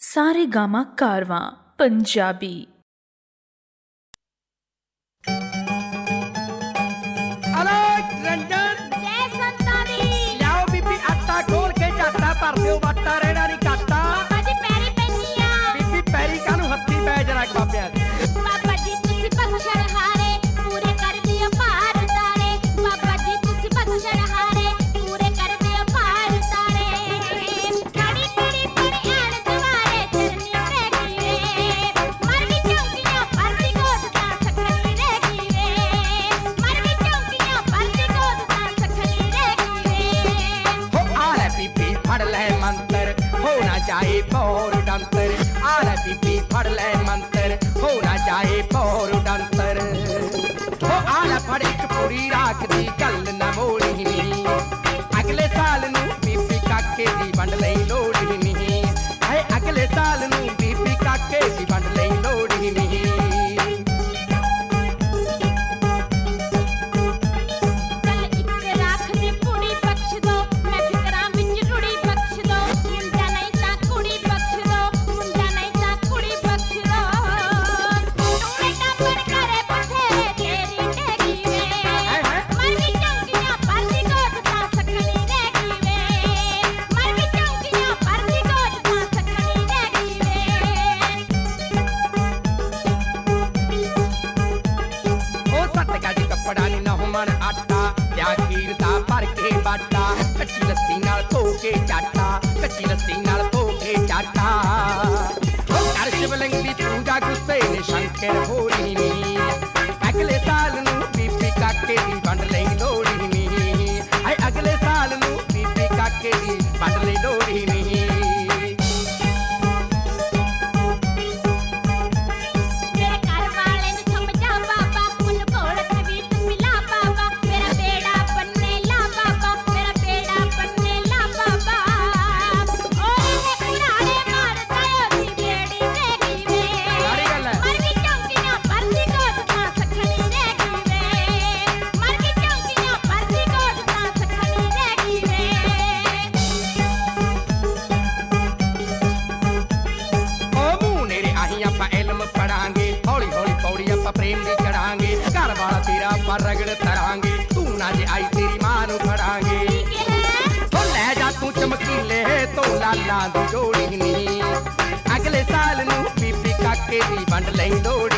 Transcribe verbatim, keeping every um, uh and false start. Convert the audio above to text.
ਸਾਰੇਗਾਮਾ ਕਾਰਵਾਂ ਪੰਜਾਬੀ। ਜੈ ਸੰਤਾਂ ਦੀ ਲਿਆਓ ਬੀਬੀ ਆਟਾ ਖੋਲ ਕੇ ਜਾਟਾ ਭਰ ਦਿਓ ਵਾਟਾ ਰਹਿਣਾ ਨਹੀਂ ਕਾਟਾ। ਬਾਬਾ ਜੀ ਪੈਰੀ ਪੈਣੀ ਆ ਬੀਬੀ ਪੈਰੀ ਕਾਹਨੂੰ ਹੱਥੀ ਪੈ ਜਰਾ ਬਾਬਿਆਂ ਦੇ। ਬਾਬਾ ਜੀ ਤੁਸੀਂ ਬਖਸ਼ਣ ਹਾਰੇ ਪੂਰੇ ਕਰ ਦਿਓ ਭਾਰ ਤਾਰੇ। ਬਾਬਾ ਜੀ ਤੁਸੀਂ ਬਖਸ਼ਣ ਹਾਰੇ ਪੂਰੇ ਕਰ ਦਿਓ ਭਾਰ ਤਾਰੇ। ਖੜੀ ਖੜੀ ਪੜੀ ਆਣ ਦੁਆਰੇ ਚਰਨੀ ਰਹਿ ਗਈ ਵੇ ਮਰ ਵੀ ਚੌਂਕੀਆਂ ਪਰਦੀ ਗੋਦ ਤਾਂ ਸਖਣੀ ਰਹਿ ਗਈ ਵੇ ਮਰ ਵੀ ਚੌਂਕੀਆਂ ਪਰਦੀ ਗੋਦ ਤਾਂ ਸਖਣੀ ਰਹਿ ਗਈ ਵੇ। ਹੋ ਆ ਲੈ ਬੀਬੀ ਫੜ ਲੈ ਮੰਤਰ ਹੋ ਨਾ ਜਾਏ ਪੌਰ ਡੰਤਰ। ਆ ਲੈ ਬੀਬੀ ਫੜ ਲੈ ਮੰਤਰ ਹੋ ਨਾ ਜਾਏ ਪੌਰ ਡੰਤਰ। ਹੋ ਆ ਲੈ ਫੜ ਇੱਕ ਪੂਰੀ ਰਾਖ ਦੀ ਗੱਲ ਨਾ ਮੋੜੀ ਨੀ ਅਗਲੇ ਸਾਲ ਨੂੰ ਬੀਬੀ ਕਾਕੇ ਦੀ ਵੰਡ ਲਈ ਲੋੜੀ ਨੀ। ਹਾਏ ਅਗਲੇ ਸਾਲ ਨੂੰ ਬੀਬੀ ਕਾਕੇ ਦੀ ਵੰਡ ਲਈ ਲੋੜੀ ਨੀ। ਚੱਲ ਇੱਕ ਰਾਖ ਦੀ ਪੂੜੀ ਬਖਸ਼ ਦੋ ਮੈਂ ਫਿਕਰਾਂ ਵਿੱਚ ਰੁੜੀ ਬਖਸ਼ ਦੋ। ਮੁੰਡਾ ਨਹੀਂ ਤਾਂ ਕੁੜੀ ਬਖਸ਼ ਦੋ ਮੁੰਡਾ ਨਹੀਂ ਤਾਂ ਕੁੜੀ ਬਖਸ਼ ਦੋ। ਟੂਣੇ ਟੱਪਰ ਕਰੇ ਬਥੇਰੇ ਤੇਰੀ ਡੇਗੀ ਵੇ ਮਰ ਵੀ ਚੌਂਕੀਆਂ ਪਰਦੀ ਗੋਦ ਤਾਂ ਸਖਣੀ ਰਹਿ ਗਈ ਵੇ ਮਰ ਵੀ ਚੌਂਕੀਆਂ ਪਰਦੀ ਗੋਦ ਤਾਂ ਸਖਣੀ ਰਹਿ ਗਈ ਵੇ। ਉਹ ਸੱਤ ਗੱਜ ਕੱਪੜਾ ਨੀ ਨਾ ਮਣ ਆਟਾ ਲਿਆ ਖੀਰ ਦਾ ਭਰ ਕੇ ਬਾਟਾ। ਕੱਚੀ ਲੱਸੀ ਨਾਲ ਧੋ ਕੇ ਚਾਟਾ ਕੱਚੀ ਲੱਸੀ ਨਾਲ ਧੋ ਕੇ ਚਾਟਾ। ਉਹ ਕਰ ਸ਼ਿਵਲਿੰਗ ਦੀ ਪੂਜਾ ਗੁੱਸੇ ਨੇ ਸ਼ੰਕਰ ਹੋਣੀ ਨੀ ਅਗਲੇ ਸਾਲ ਨੂੰ ਬੀਬੀ ਕਾਕੇ ਦੀ ਵੰਡ ਲਈ ਲੋੜੀ ਨੀ। ਹਾਏ ਅਗਲੇ ਸਾਲ ਨੂੰ ਬੀਬੀ ਕਾਕੇ ਦੀ ਵੰਡ ਲਈ ਲੋੜੀ ਨੀ। ਮੇਰੇ ਘਰ ਵਾਲੇ ਨੂੰ ਸਮਝਾ ਬਾਬਾ ਮੈਨੂੰ ਘੋੜਤ ਵੀ ਤੂੰ ਮਿਲਾ ਬਾਬਾ। ਮੇਰਾ ਬੇੜਾ ਬੰਨੇ ਲਾ ਬਾਬਾ ਮੇਰਾ ਬੇੜਾ ਬੰਨੇ ਲਾ ਬਾਬਾ। ਓਏ ਇਹ ਪੁਰਾਣੇ ਮਾਰਦਾ ਉਹਦੀ ਬੇੜੀ ਰਹਿ ਗਈ ਵੇ ਮਰ ਵੀ ਚੌਂਕੀਆਂ ਪਰਦੀ ਗੋਦ ਤਾਂ ਸਖਣੀ ਰਹਿ ਗਈ ਵੇ ਮਰ ਵੀ ਚੌਂਕੀਆਂ ਪਰਦੀ ਗੋਦ ਤਾਂ ਸਖਣੀ ਰਹਿ ਗਈ ਵੇ। ਓ ਮੂੰਹ ਨੇੜੇ ਆਹੀਂ ਆਪਾਂ ਇਲਮ ਪੜਾਂਗੇ ਹੌਲੀ ਹੌਲੀ ਪੌੜੀ ਆਪਾਂ ਪ੍ਰੇਮ ਦੀ ਚੜਾਂਗੇ। ਘਰ ਵਾਲਾ ਤੇਰਾ ਆਪਾਂ ਰਗੜ ਤਰਾਂਗੇ ਤੂੰ ਨਾ ਜੇ ਆਈ ਤੇਰੀ ਮਾਂ ਨੂੰ ਫੜਾਂਗੇ। ਓ ਲੈ ਜਾ ਤੂੰ ਚਮਕੀਲੇ ਤੋਂ ਲਾਲਾਂ ਦੀ ਜੋੜੀ ਨੀ ਅਗਲੇ ਸਾਲ ਨੂੰ ਬੀਬੀ ਕਾਕੇ ਦੀ ਵੰਡ ਲਈ ਲੋੜੀ